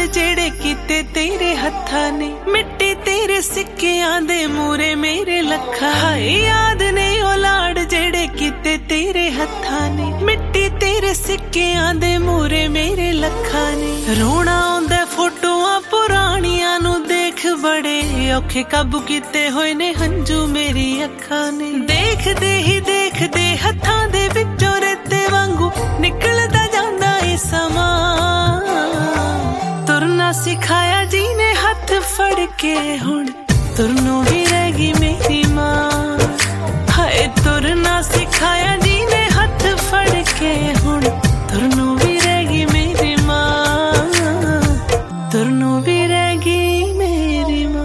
जेड़े कीते तेरे हत्था ने, मिट्टी तेरे सिक्कियां दे मूरे मेरे लखा। हाय याद ने ओ लाड़ जेड़े कीते तेरे हत्था ने, मिट्टी तेरे सिक्कियां दे मूरे मेरे लखा ने। रोना आंदा फोटोआं पुरानियां नू देख, बड़े औखे काबू कीते होए ने हंजू मेरी अखां ने। देखदे ही देखदे हत्थां दे विचों रेते वांगू निकलदा जांदा ए समा। तुरना सिखाया जी ने हथ फड़ के, हुण तुरनों भी रह गई मेरी मां। हाय तुरना सिखाया जी ने हथ फड़ के, हुण तुरनों भी रह गई मेरी मां। तुरनों भी रह गई मेरी मां।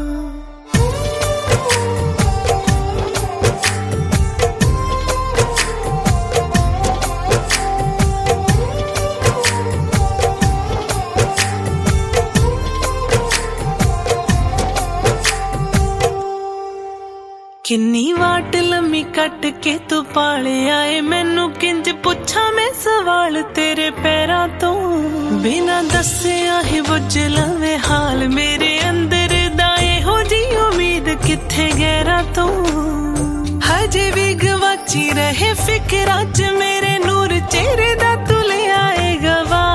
किन्नी वाट लम्मी कट के तू पाले आए, मैनू किंज पुछा मैं सवाल तेरे पैरां तो। बिना दस्सिया ही बुझ लवे हाल मेरे अंदर दाए हो जी उम्मीद किथे गहरा तो। हजे भी गवाची रहे फिक्रां च मेरे नूर चेहरे दा तू ले आएगा वा।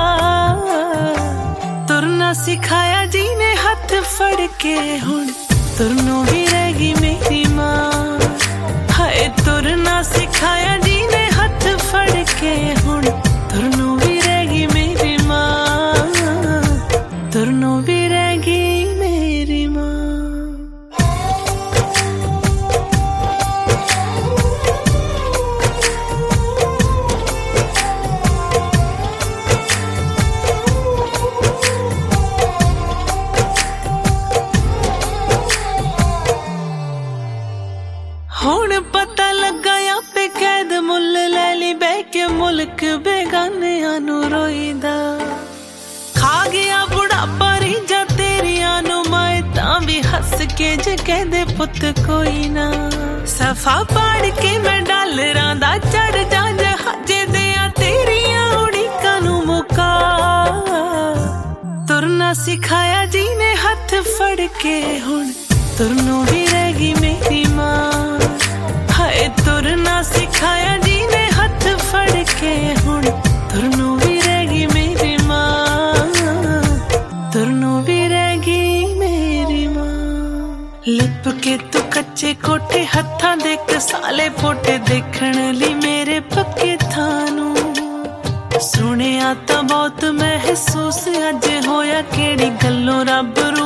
तुरना सिखाया जी ने हथ फड़ के, हुण तुरनों भी रह गई मेरी मां। हाय तुरना सिखाया जी ने हथ फड़ के, हुण तुरनों भी रह गई मेरी मां। तुरनों भी रह गई मेरी मां। हुण पता लगा या पे कैद मुल ले ली बह के मुल्क बेगानियां नू रोईदा। खा गया बुढ़ापा रीझां तेरियां नू मैं तां भी हस के जे कहदे पुत कोई ना। सफा पाड़ के मैं डालरां दा चढ़ जा जहाजे दियां तेरियां उड़ीकां नू मुका। तुरना सिखाया जी ने हथ फड़ के, हुण तुरनों भी रह गई मेरी मां। हाय तुरना सिखाया जी ने हथ फड़ के, हुण तुरनों भी रह गई मेरी मां। तुरनों भी रह गई मेरी मां। लिप के तू कच्चे कोठे हत्थां दे कसाले फोटे देखण ली मेरे पक्के थानू। सुनिया तां बहुत महसूस अज होया केड़ी गल्लों रब